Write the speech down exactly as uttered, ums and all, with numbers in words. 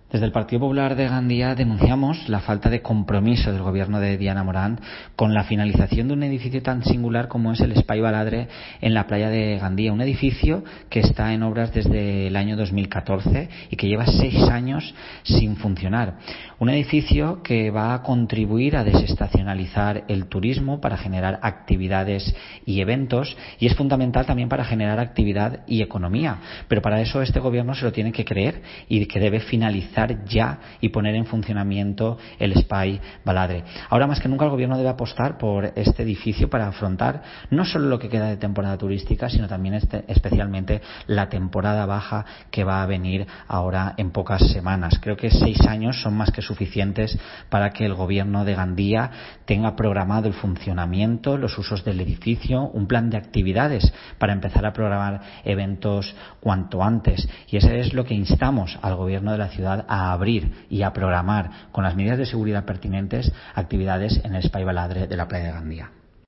Desde el Partido Popular de Gandía denunciamos la falta de compromiso del gobierno de Diana Morant con la finalización de un edificio tan singular como es el Espai Baladre en la playa de Gandía, un edificio que está en obras desde el año dos mil catorce y que lleva seis años sin funcionar. Un edificio que va a contribuir a desestacionalizar el turismo para generar actividades y eventos, y es fundamental también para generar actividad y economía, pero para eso este gobierno se lo tiene que creer y que debe finalizar ya y poner en funcionamiento el Espai Baladre. Ahora más que nunca el gobierno debe apostar por este edificio para afrontar no solo lo que queda de temporada turística, sino también este, especialmente la temporada baja que va a venir ahora en pocas semanas. Creo que seis años son más que suficientes para que el gobierno de Gandía tenga programado el funcionamiento, los usos del edificio, un plan de actividades para empezar a programar eventos cuanto antes. Y eso es lo que instamos al gobierno de la ciudad a abrir y a programar con las medidas de seguridad pertinentes actividades en el Espai Baladre de la playa de Gandía.